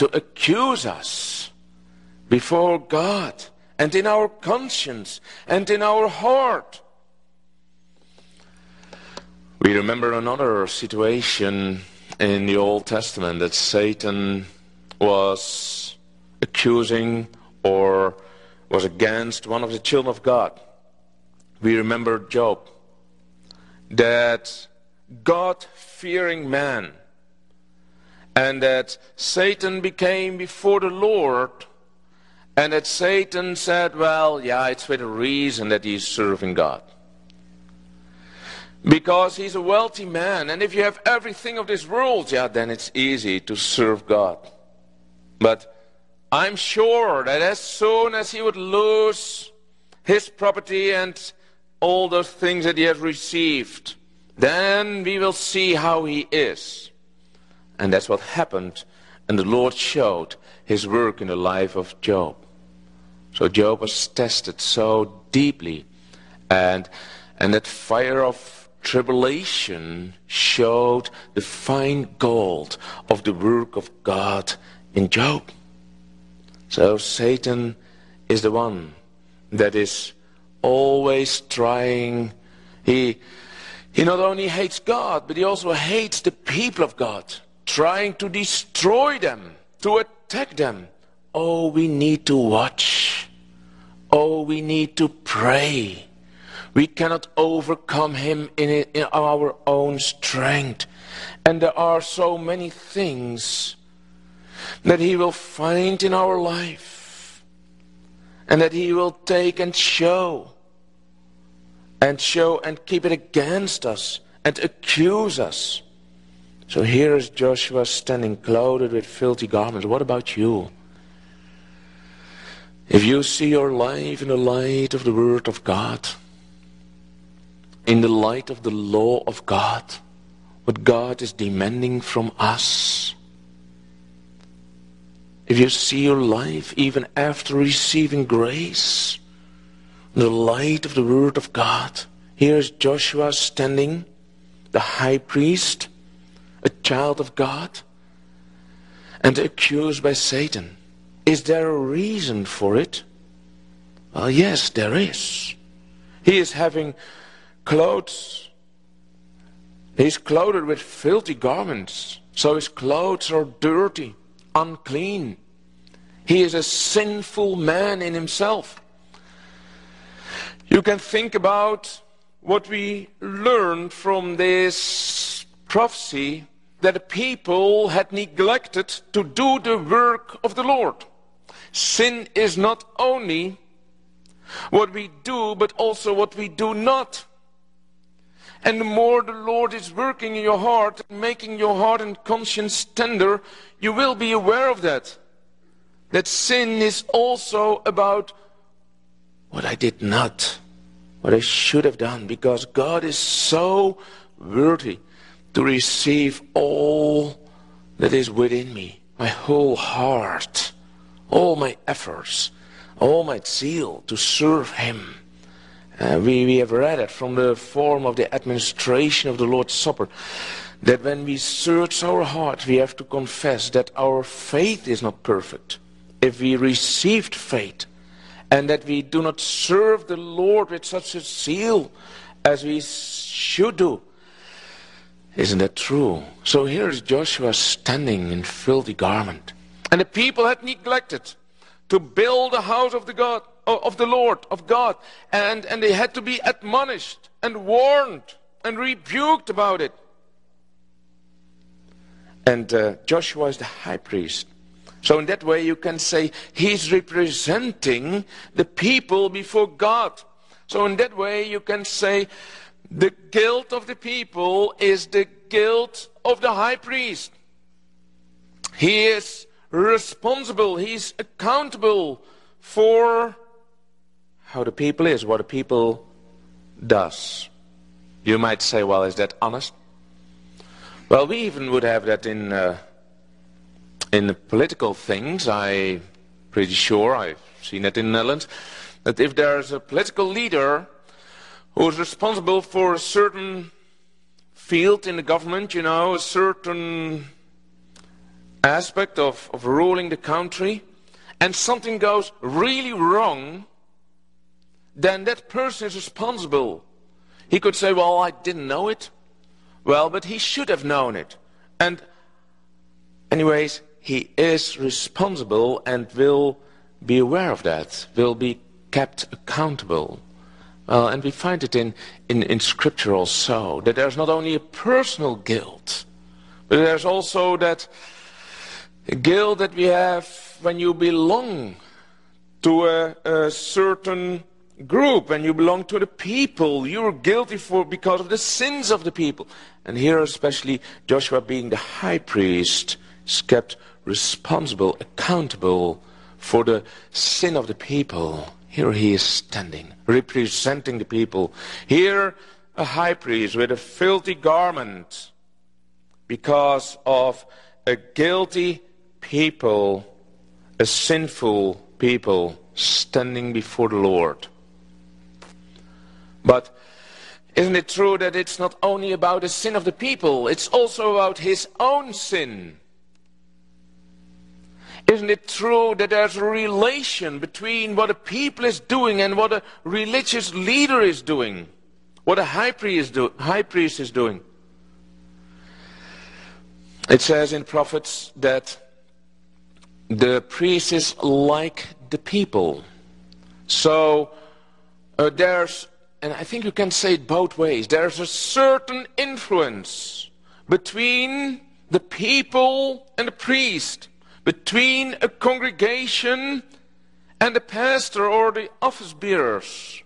to accuse us before God and in our conscience and in our heart. We remember another situation in the Old Testament that Satan was accusing or was against one of the children of God. We remember Job, that God-fearing man, and that Satan became before the Lord, and that Satan said, well, yeah, it's with a reason that he's serving God. Because he's a wealthy man, and if you have everything of this world, yeah, then it's easy to serve God. But I'm sure that as soon as he would lose his property and all those things that he has received, then we will see how he is. And that's what happened, and the Lord showed his work in the life of Job. So Job was tested so deeply, and that fire of tribulation showed the fine gold of the work of God in Job. So Satan is the one that is always trying. He not only hates God, but he also hates the people of God, trying to destroy them, to attack them. Oh, we need to watch. Oh, we need to pray. We cannot overcome him in our own strength. And there are so many things that he will find in our life, and that he will take and show and keep it against us and accuse us. So here is Joshua standing clothed with filthy garments. What about you? If you see your life in the light of the Word of God, in the light of the law of God, what God is demanding from us, if you see your life even after receiving grace, in the light of the Word of God, here's Joshua standing, the high priest, a child of God, and accused by Satan. Is there a reason for it? Well, yes, there is. He is having clothes. He's clothed with filthy garments, so his clothes are dirty, unclean. He is a sinful man in himself. You can think about what we learned from this prophecy, that the people had neglected to do the work of the Lord. Sin is not only what we do, but also what we do not. And the more the Lord is working in your heart, making your heart and conscience tender, you will be aware of that. That sin is also about what I did not, what I should have done, because God is so worthy to receive all that is within me, my whole heart, all my efforts, all my zeal to serve Him. We have read it from the form of the administration of the Lord's Supper, that when we search our heart, we have to confess that our faith is not perfect. If we received faith, and that we do not serve the Lord with such a zeal as we should do, isn't that true? So here is Joshua standing in filthy garment, and the people had neglected to build a house of the Lord, of God, and they had to be admonished and warned and rebuked about it. And Joshua is the high priest. So in that way you can say he's representing the people before God. So in that way you can say the guilt of the people is the guilt of the high priest. He is responsible, he's accountable for how the people is, what the people does. You might say, well, is that honest? Well, we even would have that in the political things. I'm pretty sure, I've seen it in the Netherlands, that if there's a political leader who is responsible for a certain field in the government, a certain aspect of ruling the country, and something goes really wrong, then that person is responsible. He could say, well, I didn't know it. Well, but he should have known it. And anyways, he is responsible and will be aware of that, will be kept accountable. And we find it in Scripture also, that there's not only a personal guilt, but there's also that guilt that we have when you belong to a certain group, when you belong to the people. You're guilty because of the sins of the people. And here especially Joshua, being the high priest, is kept responsible, accountable for the sin of the people. Here he is standing, representing the people. Here a high priest with a filthy garment because of a guilty people, a sinful people standing before the Lord. But isn't it true that it's not only about the sin of the people, it's also about his own sin? Isn't it true that there's a relation between what a people is doing and what a religious leader is doing? What a high priest is doing? It says in prophets that the priest is like the people. So there's, and I think you can say it both ways, there's a certain influence between the people and the priest, between a congregation and the pastor or the office bearers.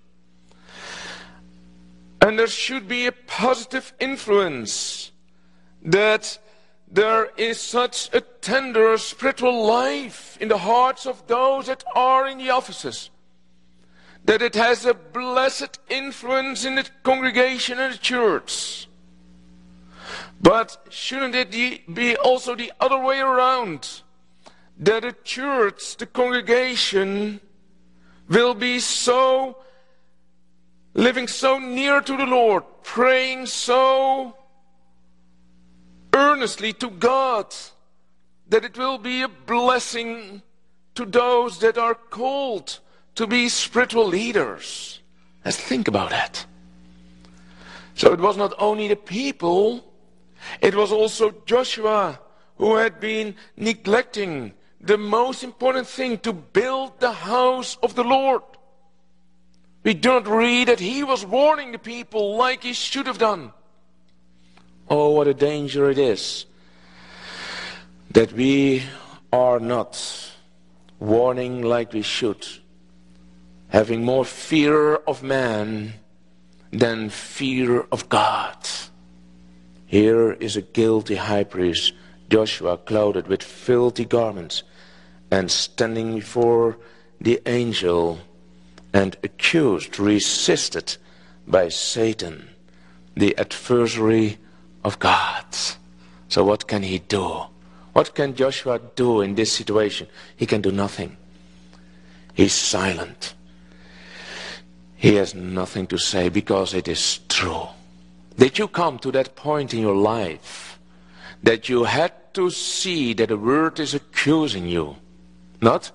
And there should be a positive influence, that there is such a tender spiritual life in the hearts of those that are in the offices, that it has a blessed influence in the congregation and the church. But shouldn't it be also the other way around? That the church, the congregation, will be so, living so near to the Lord, praying so earnestly to God, that it will be a blessing to those that are called to be spiritual leaders. Let's think about that. So it was not only the people, it was also Joshua who had been neglecting the most important thing, to build the house of the Lord. We do not read that he was warning the people like he should have done. Oh, what a danger it is that we are not warning like we should, having more fear of man than fear of God. Here is a guilty high priest, Joshua, clothed with filthy garments, and standing before the angel and accused, resisted by Satan, the adversary of God. So what can he do? What can Joshua do in this situation? He can do nothing. He's silent. He has nothing to say because it is true. Did you come to that point in your life that you had to see that the word is accusing you? Not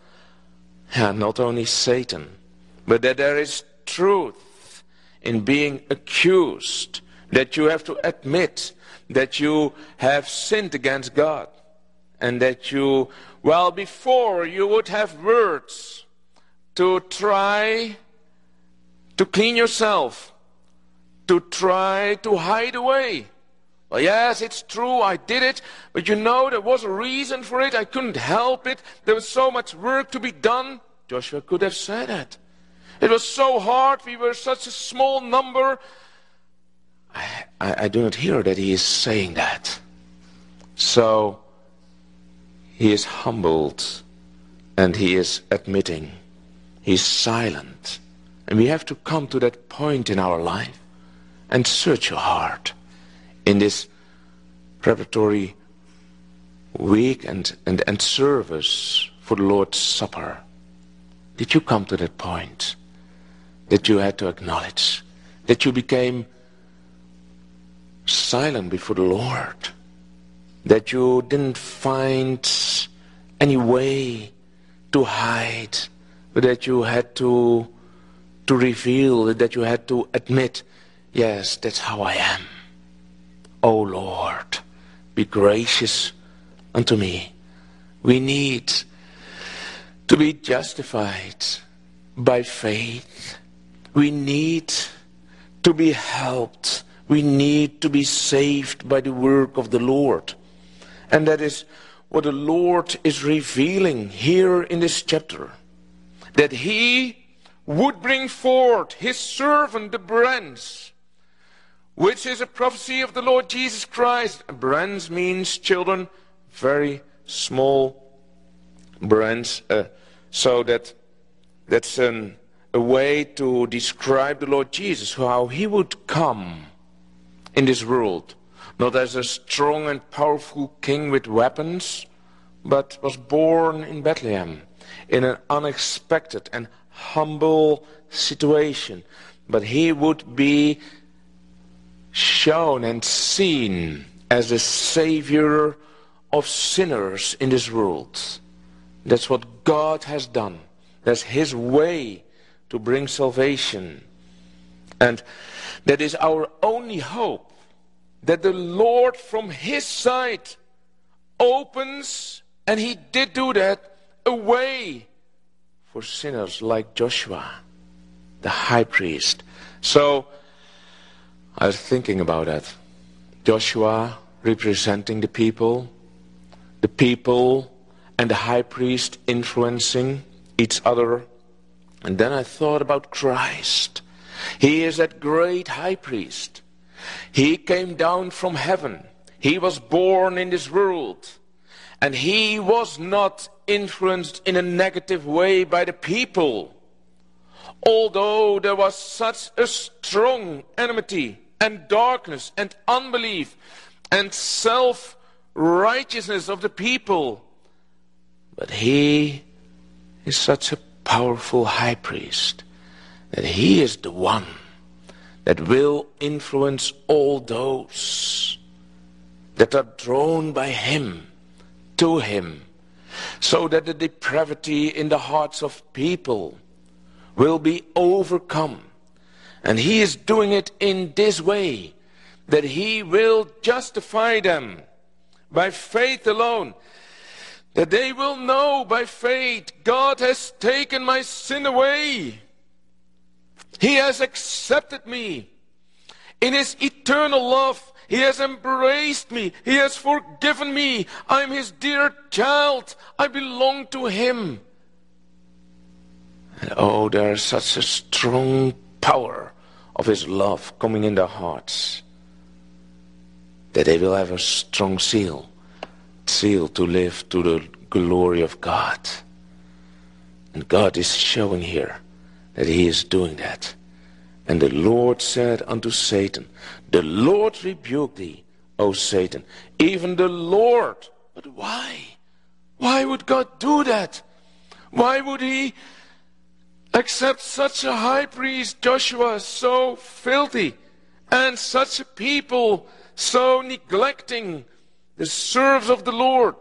only Satan, but that there is truth in being accused, that you have to admit that you have sinned against God, and that you, well, before you would have words to try to clean yourself, to try to hide away. Well, yes, it's true, I did it, but you know, there was a reason for it, I couldn't help it, there was so much work to be done. Joshua could have said that. It was so hard, we were such a small number. I do not hear that he is saying that. So, he is humbled, and he is admitting. He's silent. And we have to come to that point in our life and search your heart in this preparatory week and service for the Lord's Supper. Did you come to that point that you had to acknowledge, that you became silent before the Lord, that you didn't find any way to hide, but that you had to reveal, that you had to admit, yes, that's how I am. O Lord, be gracious unto me. We need to be justified by faith. We need to be helped. We need to be saved by the work of the Lord. And that is what the Lord is revealing here in this chapter. That He would bring forth His servant, the branch, which is a prophecy of the Lord Jesus Christ. A branch means, children, very small branch. So that's a way to describe the Lord Jesus, how He would come in this world. Not as a strong and powerful king with weapons, but was born in Bethlehem in an unexpected and humble situation. But He would be shown and seen as a savior of sinners in this world. That's what God has done. That's His way to bring salvation. And that is our only hope, that the Lord from His side opens, and He did do that, a way for sinners like Joshua, the high priest. So I was thinking about that. Joshua representing the people and the high priest influencing each other. And then I thought about Christ. He is that great high priest. He came down from heaven. He was born in this world. And He was not influenced in a negative way by the people. Although there was such a strong enmity and darkness and unbelief and self-righteousness of the people. But He is such a powerful high priest that He is the one that will influence all those that are drawn by Him to Him, so that the depravity in the hearts of people will be overcome. And He is doing it in this way, that He will justify them by faith alone, that they will know by faith, God has taken my sin away. He has accepted me. In His eternal love, He has embraced me. He has forgiven me. I'm His dear child. I belong to Him. And oh, there is such a strong power of His love coming in their hearts, that they will have a strong seal to live to the glory of God. And God is showing here that He is doing that. And the Lord said unto Satan, the Lord rebuke thee, O Satan, even the Lord. But why? Why would God do that? Why would He accept such a high priest, Joshua, so filthy, and such a people so neglecting the service of the Lord?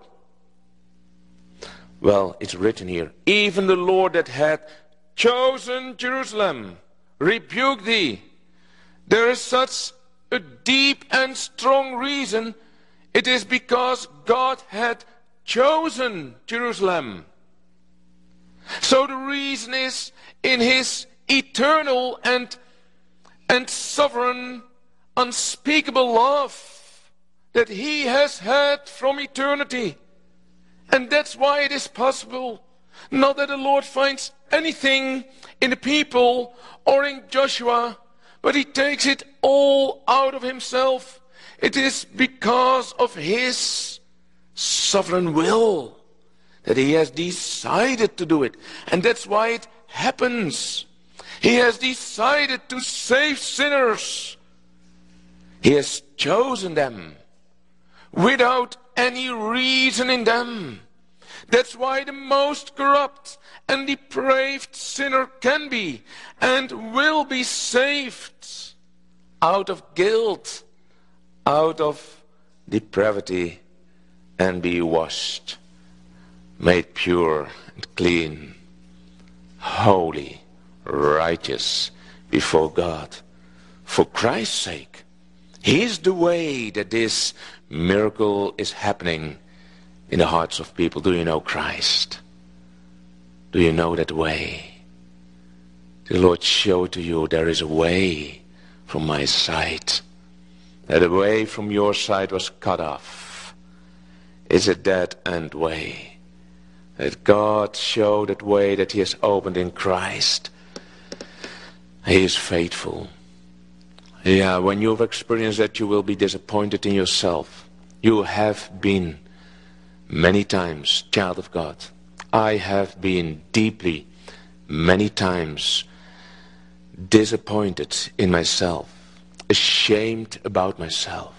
Well, it's written here, even the Lord that had chosen Jerusalem rebuke thee. There is such a deep and strong reason. It is because God had chosen Jerusalem. So the reason is in His eternal and sovereign, unspeakable love that He has had from eternity. And that's why it is possible, not that the Lord finds anything in the people or in Joshua, but He takes it all out of Himself. It is because of His sovereign will that He has decided to do it. And that's why it happens. He has decided to save sinners. He has chosen them without any reason in them. That's why the most corrupt and depraved sinner can be and will be saved out of guilt, out of depravity, and be washed, made pure and clean, holy, righteous before God. For Christ's sake. He is the way that this miracle is happening in the hearts of people. Do you know Christ? Do you know that way? The Lord showed to you there is a way from my side. That the way from your side was cut off. It's a dead-end way. That God showed that way that He has opened in Christ. He is faithful. Yeah, when you've experienced that, you will be disappointed in yourself. You have been many times, child of God. I have been deeply, many times, disappointed in myself, ashamed about myself.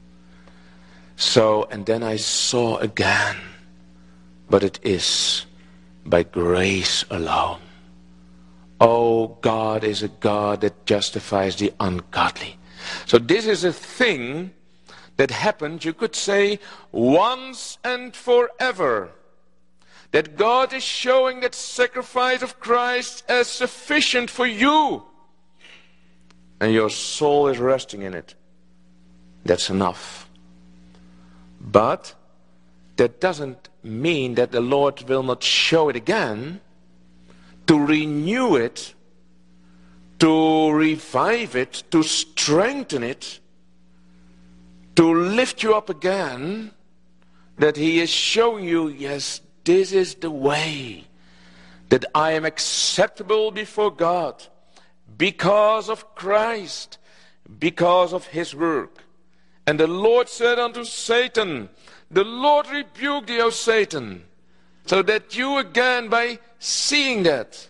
So, and then I saw again, but it is by grace alone. Oh, God is a God that justifies the ungodly. So this is a thing that happened, you could say, once and forever. That God is showing that sacrifice of Christ as sufficient for you. And your soul is resting in it. That's enough. But that doesn't mean that the Lord will not show it again, to renew it, to revive it, to strengthen it, to lift you up again, that He is showing you, yes, this is the way, that I am acceptable before God, because of Christ, because of His work. And the Lord said unto Satan, the Lord rebuked thee, O Satan, so that you again, by seeing that,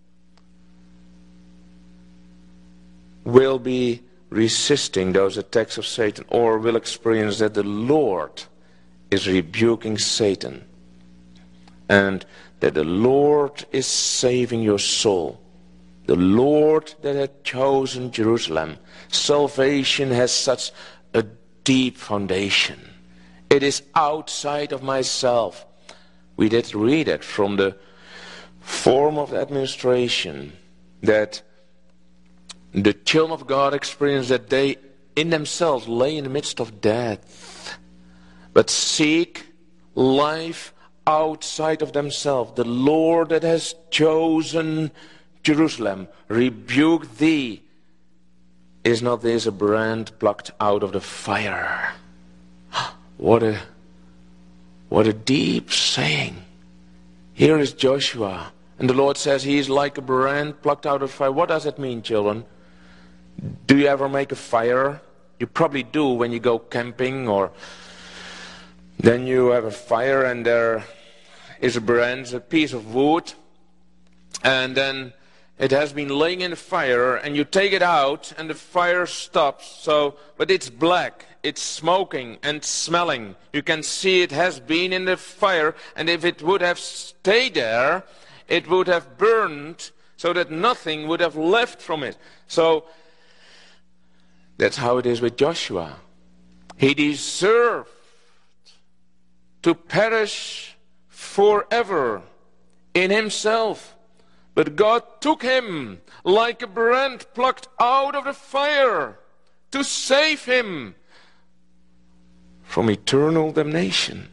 will be resisting those attacks of Satan, or will experience that the Lord is rebuking Satan, and that the Lord is saving your soul. The Lord that had chosen Jerusalem. Salvation has such a deep foundation. It is outside of myself. We did read it from the form of administration, that the children of God experience that they in themselves lay in the midst of death, but seek life outside of themselves. The Lord that has chosen Jerusalem, rebuke thee. Is not this a brand plucked out of the fire? What a deep saying. Here is Joshua, and the Lord says he is like a brand plucked out of fire. What does it mean, children? Do you ever make a fire? You probably do when you go camping, or then you have a fire and there is a brand, a piece of wood, and then it has been laying in the fire, and you take it out and the fire stops. But it's black, it's smoking and smelling. You can see it has been in the fire, and if it would have stayed there, it would have burned so that nothing would have left from it. So that's how it is with Joshua. He deserved to perish forever in himself. But God took him like a brand plucked out of the fire to save him from eternal damnation.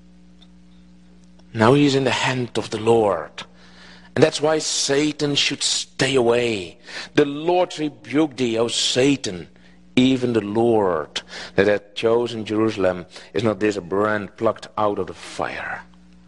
Now he is in the hand of the Lord. And that's why Satan should stay away. The Lord rebuked thee, O Satan. Even the Lord that had chosen Jerusalem, is not this a brand plucked out of the fire?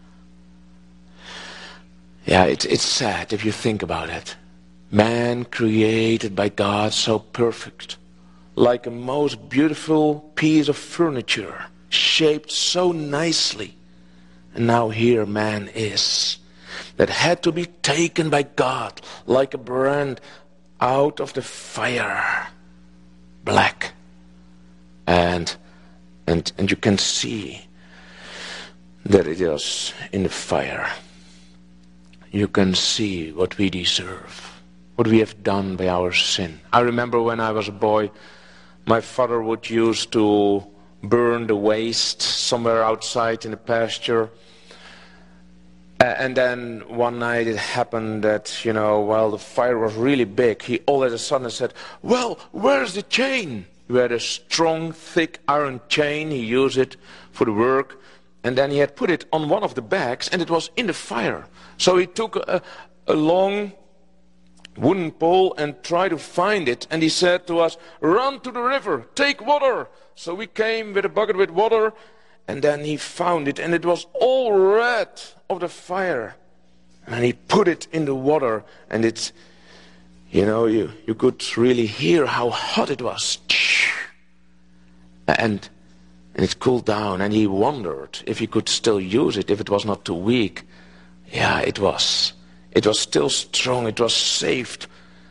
Yeah, it's sad if you think about it. Man created by God, so perfect, like a most beautiful piece of furniture, shaped so nicely. And now here man is, that had to be taken by God like a brand out of the fire, black, and you can see that it is in the fire. You can see what we deserve, what we have done by our sin. I remember when I was a boy, my father would used to burned a waste somewhere outside in the pasture. And then one night it happened that, while the fire was really big, he all of a sudden said, "Well, where's the chain?" He had a strong, thick iron chain. He used it for the work. And then he had put it on one of the bags, and it was in the fire. So he took a long wooden pole and tried to find it. And he said to us, "Run to the river, take water." So we came with a bucket with water, and then he found it, and it was all red of the fire. And he put it in the water, and it's, you could really hear how hot it was. And it cooled down, and he wondered if he could still use it, if it was not too weak. Yeah, it was. It was still strong. It was saved,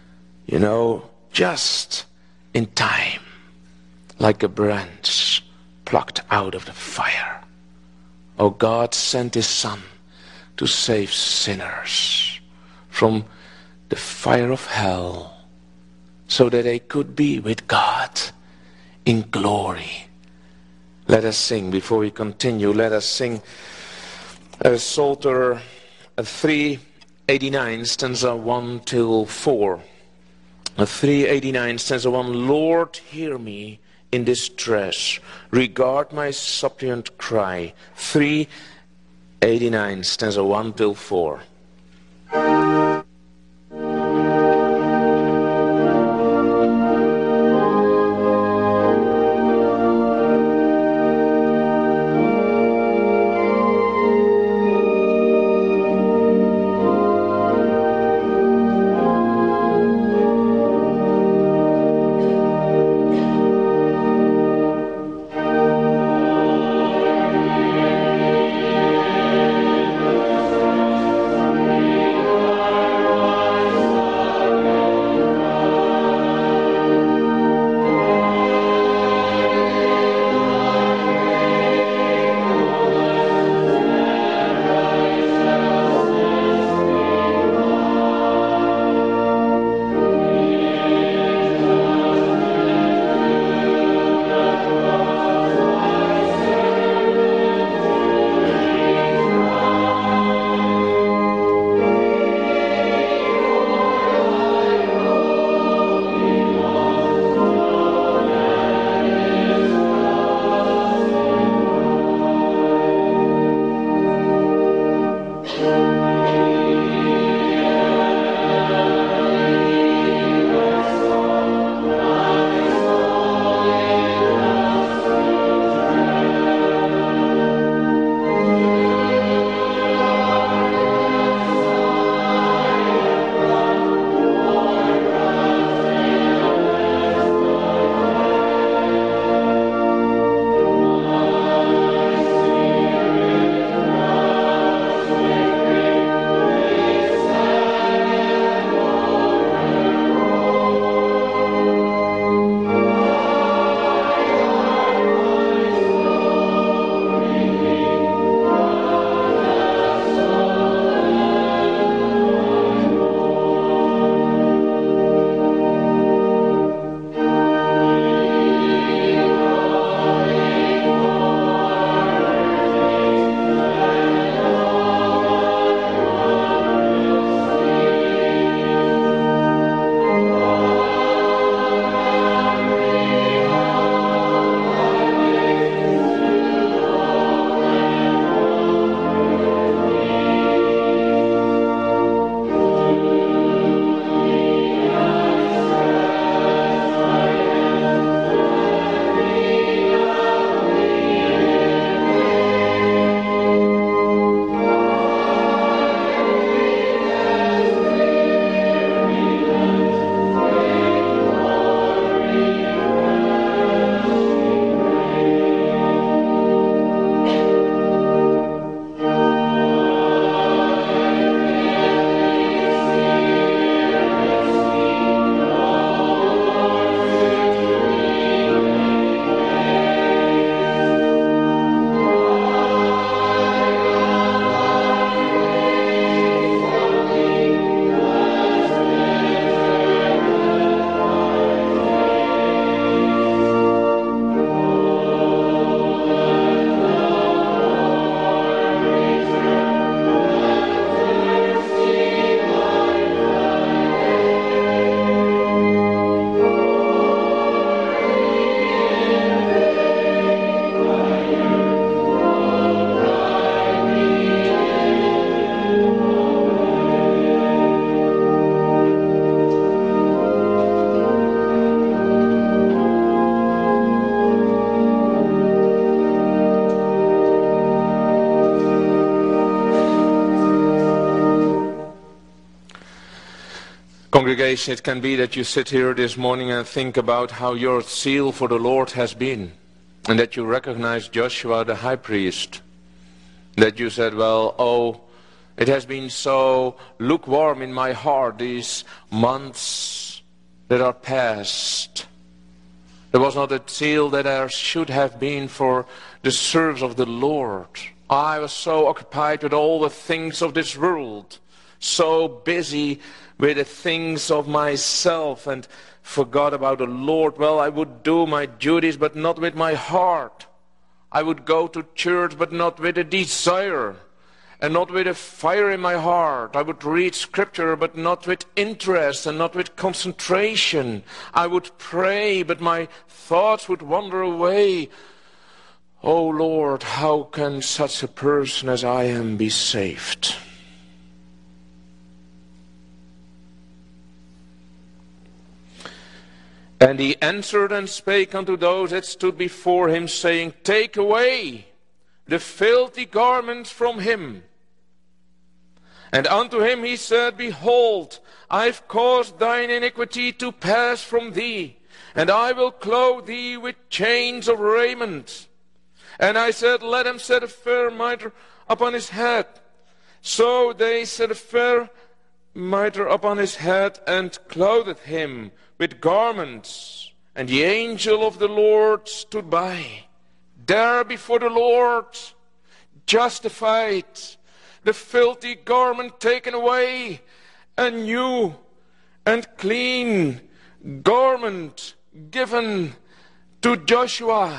just in time, like a branch plucked out of the fire. Oh, God sent his Son to save sinners from the fire of hell, so that they could be with God in glory. Let us sing, before we continue, let us sing Psalter 389, stanza 1 till 4. 389, stanza 1, "Lord, hear me in distress, regard my suppliant cry." 389, stanza 1 till 4. Congregation, it can be that you sit here this morning and think about how your zeal for the Lord has been, and that you recognize Joshua the high priest. That you said, well, oh, it has been so lukewarm in my heart these months that are past. There was not a zeal that there should have been for the service of the Lord. I was so occupied with all the things of this world, so busy with the things of myself, and forgot about the Lord. Well, I would do my duties, but not with my heart. I would go to church, but not with a desire, and not with a fire in my heart. I would read scripture, but not with interest, and not with concentration. I would pray, but my thoughts would wander away. Oh Lord, how can such a person as I am be saved? And he answered and spake unto those that stood before him, saying, Take away the filthy garments from him. And unto him he said, Behold, I have caused thine iniquity to pass from thee, and I will clothe thee with chains of raiment. And I said, Let him set a fair mitre upon his head. So they set a fair mitre upon his head, and clothed him with garments. And the angel of the Lord stood by, there before the Lord, justified, the filthy garment taken away, a new and clean garment given to Joshua.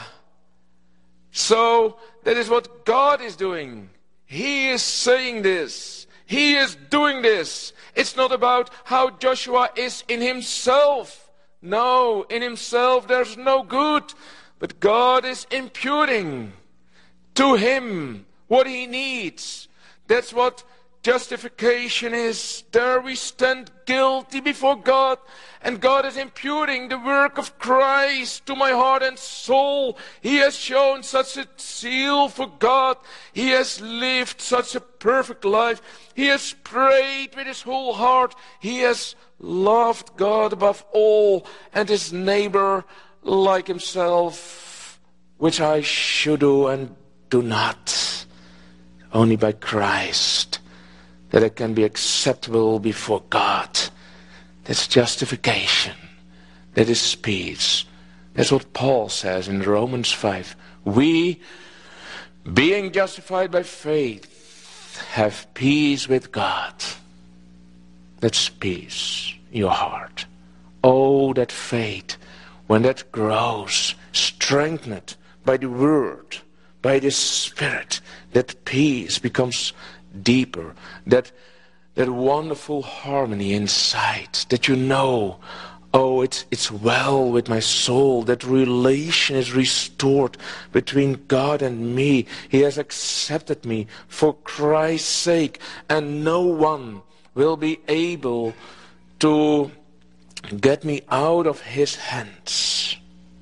So that is what God is doing. He is saying this. He is doing this. It's not about how Joshua is in himself. No, in himself there's no good. But God is imputing to him what he needs. That's what justification is. There we stand guilty before God, and God is imputing the work of Christ to my heart and soul. He has shown such a zeal for God. He has lived such a perfect life. He has prayed with his whole heart. He has loved God above all, and his neighbor like himself, which I should do and do not. Only by Christ that it can be acceptable before God. That's justification. That is peace. That's what Paul says in Romans 5. We, being justified by faith, have peace with God. That's peace in your heart. Oh, that faith, when that grows, strengthened by the Word, by the Spirit, that peace becomes deeper, that wonderful harmony inside, that you know, oh, it's well with my soul, that relation is restored between God and me. He has accepted me for Christ's sake, and no one will be able to get me out of his hands.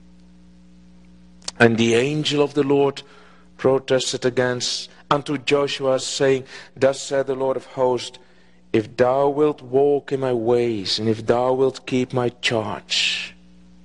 And the angel of the Lord protested against unto Joshua, saying, Thus said the Lord of hosts, if thou wilt walk in my ways, and if thou wilt keep my charge,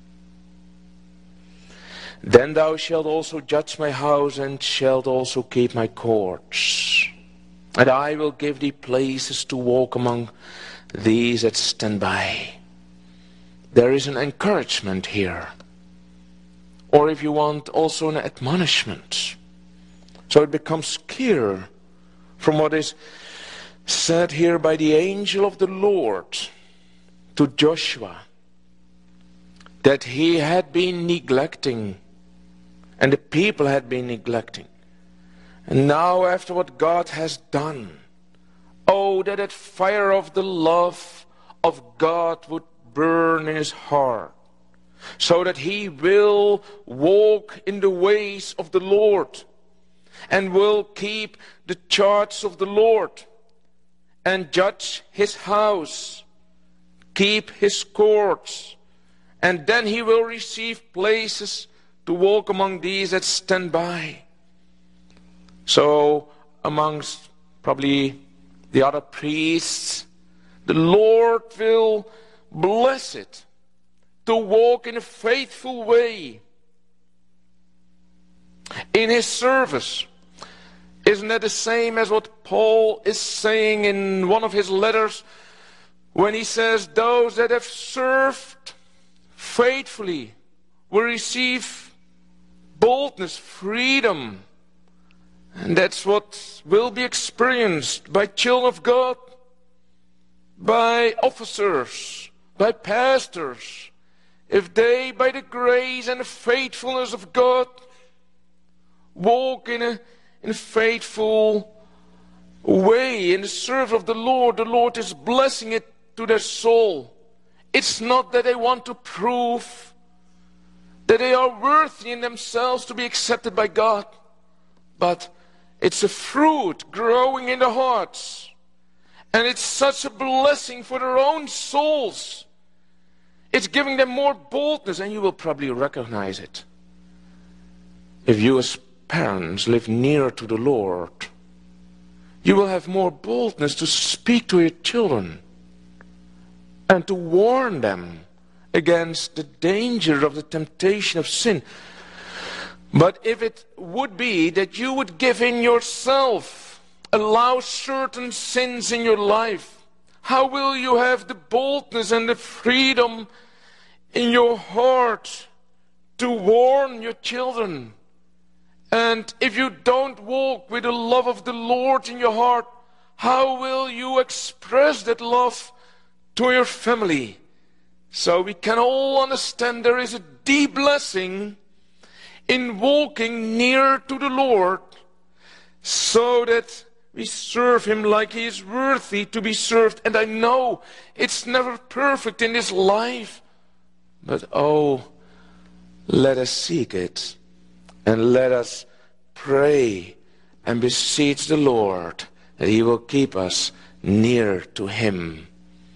then thou shalt also judge my house, and shalt also keep my courts. And I will give thee places to walk among these that stand by. There is an encouragement here. Or if you want, also an admonishment. So it becomes clear from what is said here by the angel of the Lord to Joshua that he had been neglecting, and the people had been neglecting. And now after what God has done, oh, that fire of the love of God would burn in his heart, so that he will walk in the ways of the Lord, and will keep the charge of the Lord, and judge his house, keep his courts, and then he will receive places to walk among these that stand by. So amongst probably the other priests, the Lord will bless it to walk in a faithful way in His service. Isn't that the same as what Paul is saying in one of his letters when he says, those that have served faithfully will receive boldness, freedom. And that's what will be experienced by children of God, by officers, by pastors, if they, by the grace and the faithfulness of God, walk in a faithful way in the service of the Lord is blessing it to their soul. It's not that they want to prove that they are worthy in themselves to be accepted by God, but it's a fruit growing in their hearts. And it's such a blessing for their own souls. It's giving them more boldness, and you will probably recognize it. If you as parents live near to the Lord, you will have more boldness to speak to your children and to warn them against the danger of the temptation of sin. But if it would be that you would give in yourself, allow certain sins in your life, how will you have the boldness and the freedom in your heart to warn your children? And if you don't walk with the love of the Lord in your heart, how will you express that love to your family? So we can all understand there is a deep blessing in walking near to the Lord, so that we serve Him like He is worthy to be served. And I know it's never perfect in this life, but oh, let us seek it, and let us pray and beseech the Lord that He will keep us near to Him.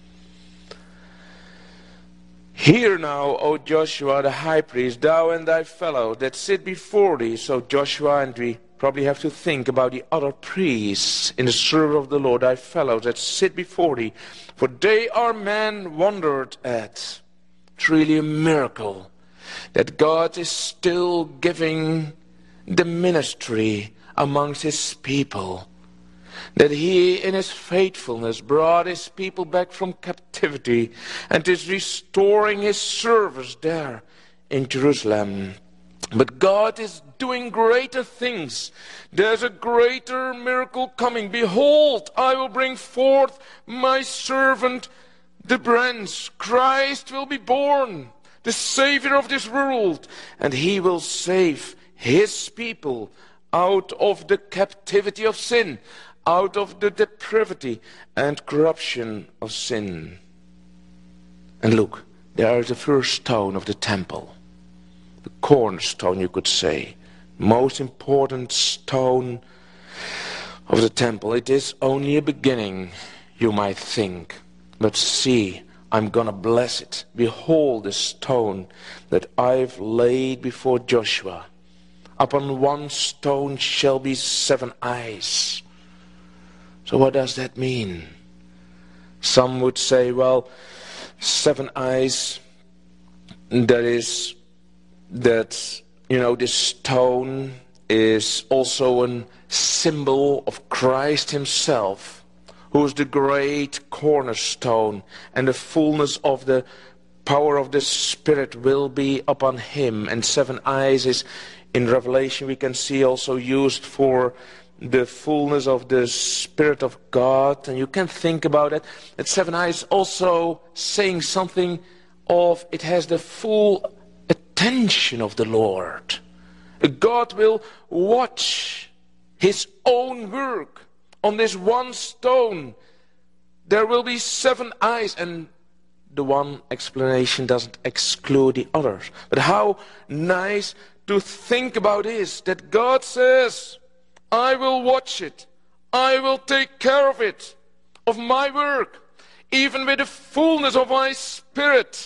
Hear now, O Joshua the high priest, thou and thy fellow that sit before thee. So Joshua, and we probably have to think about the other priests in the service of the Lord, thy fellows that sit before thee, for they are men wondered at. It's really a miracle that God is still giving the ministry amongst His people, that He in His faithfulness brought His people back from captivity and is restoring His service there in Jerusalem. But God is doing greater things. There's a greater miracle coming. Behold, I will bring forth my servant the branch. Christ will be born, the Savior of this world, and He will save His people out of the captivity of sin, out of the depravity and corruption of sin. And look, there is the first stone of the temple, the cornerstone, you could say, most important stone of the temple. It is only a beginning, you might think, but see, I'm going to bless it. Behold the stone that I've laid before Joshua. Upon one stone shall be 7 eyes. So what does that mean? Some would say, well, 7 eyes, this stone is also a symbol of Christ Himself, who is the great cornerstone, and the fullness of the power of the Spirit will be upon Him. And 7 eyes is, in Revelation, we can see also used for the fullness of the Spirit of God. And you can think about it, that 7 eyes also saying something of, it has the full attention of the Lord. God will watch His own work on this one stone. There will be 7 eyes, and the one explanation doesn't exclude the others. But how nice to think about is that God says, I will watch it. I will take care of it, of my work, even with the fullness of my Spirit.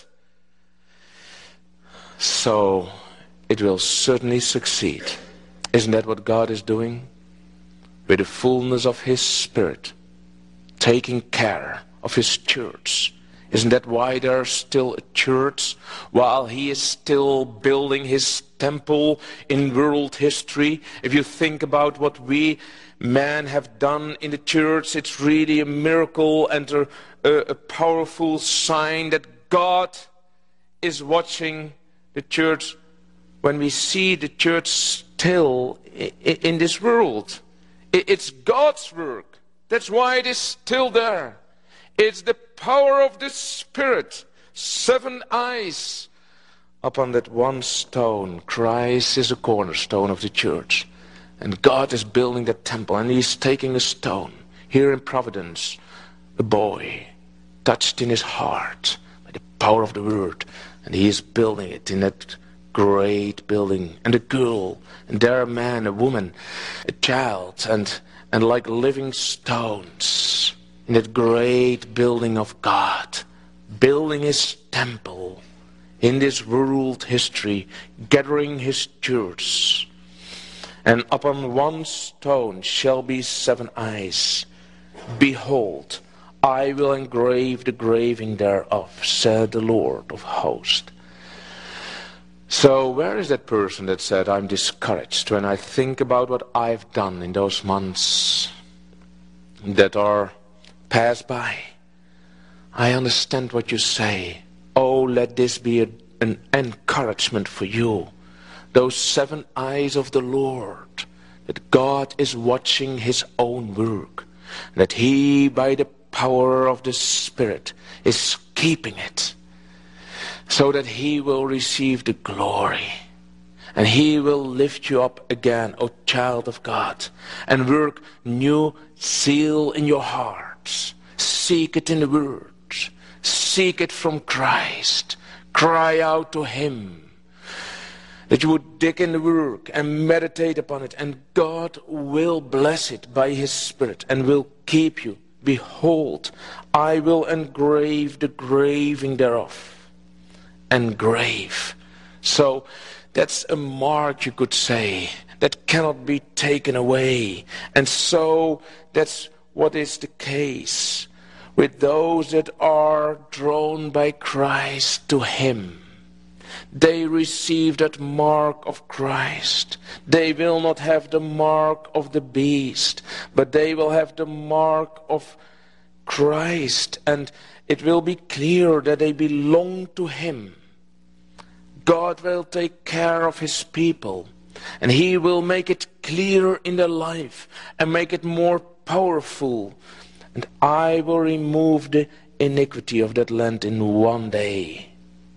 So it will certainly succeed. Isn't that what God is doing? With the fullness of His Spirit, taking care of his church. Isn't that why there's still a church? While he is still building his temple in world history. If you think about what we men have done in the church, it's really a miracle and a powerful sign that God is watching the church when we see the church still in this world. It's God's work. That's why it is still there. It's the power of the Spirit. 7 eyes upon that one stone. Christ is a cornerstone of the church. And God is building that temple. And he's taking a stone. Here in Providence, a boy touched in his heart by the power of the word. And he is building it in that great building. And a girl. And there a man, a woman, a child. And like living stones. In that great building of God, building his temple in this world history, gathering his church. And upon one stone shall be 7 eyes. Behold, I will engrave the graving thereof, said the Lord of hosts. So where is that person that said, I'm discouraged when I think about what I've done in those months that are pass by? I understand what you say. Oh, let this be an encouragement for you. Those 7 eyes of the Lord, that God is watching his own work, that he, by the power of the Spirit, is keeping it, so that he will receive the glory. And he will lift you up again, O child of God, and work new zeal in your heart. Seek it in the Word. Seek it from Christ. Cry out to him. That you would dig in the work and meditate upon it. And God will bless it by his Spirit and will keep you. Behold, I will engrave the graving thereof. Engrave. So that's a mark, you could say, that cannot be taken away. And so that's what is the case with those that are drawn by Christ to him. They receive that mark of Christ. They will not have the mark of the beast, but they will have the mark of Christ. And it will be clear that they belong to him. God will take care of his people. And he will make it clear in their life and make it more powerful. And I will remove the iniquity of that land in one day.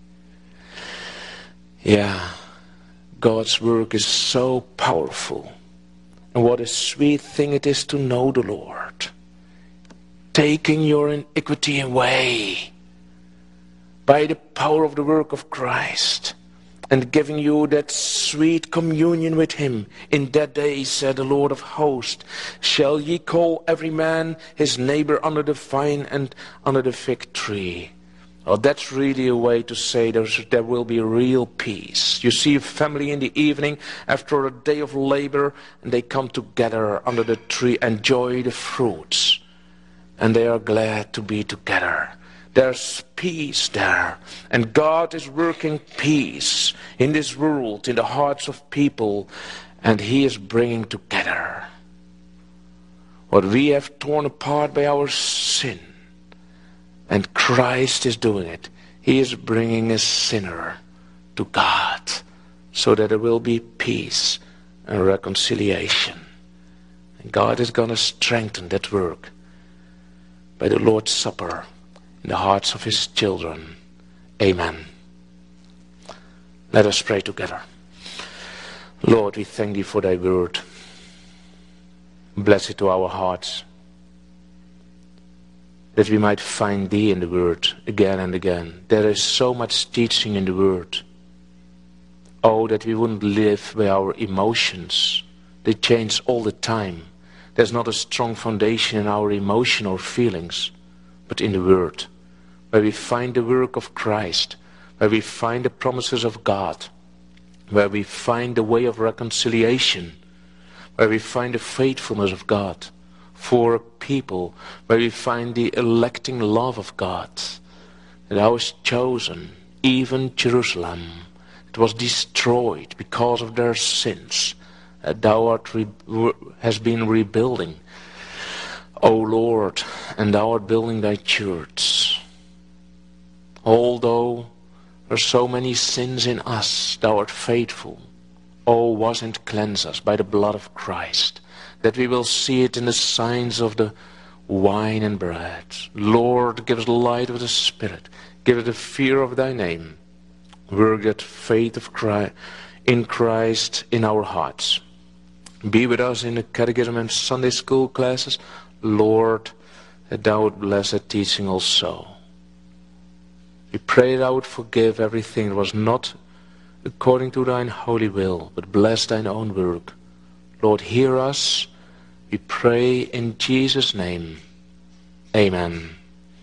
Yeah, God's work is so powerful. And what a sweet thing it is to know the Lord. Taking your iniquity away by the power of the work of Christ. And giving you that sweet communion with him. In that day, said the Lord of hosts, shall ye call every man his neighbor under the vine and under the fig tree. Oh, that's really a way to say there will be real peace. You see a family in the evening after a day of labor, and they come together under the tree, enjoy the fruits. And they are glad to be together. There's peace there. And God is working peace in this world, in the hearts of people. And he is bringing together what we have torn apart by our sin. And Christ is doing it. He is bringing a sinner to God, so that there will be peace and reconciliation. And God is going to strengthen that work by the Lord's Supper in the hearts of his children. Amen. Let us pray together. Lord, we thank thee for thy word. Bless it to our hearts, that we might find thee in the word again and again. There is so much teaching in the word. Oh, that we wouldn't live by our emotions. They change all the time. There's not a strong foundation in our emotion or feelings, but in the Word, where we find the work of Christ, where we find the promises of God, where we find the way of reconciliation, where we find the faithfulness of God for a people where we find the electing love of God. That thou hast chosen, even Jerusalem. It was destroyed because of their sins. That thou has been rebuilding, O Lord, and thou art building thy church. Although there are so many sins in us, thou art faithful. O wash and cleanse us by the blood of Christ, that we will see it in the signs of the wine and bread. Lord, give us light of the Spirit. Give us the fear of thy name. Work that faith of Christ in Christ in our hearts. Be with us in the catechism and Sunday school classes. Lord, that thou would bless that teaching also. We pray thou would forgive everything that was not according to thine holy will, but bless thine own work. Lord, hear us. We pray in Jesus' name. Amen.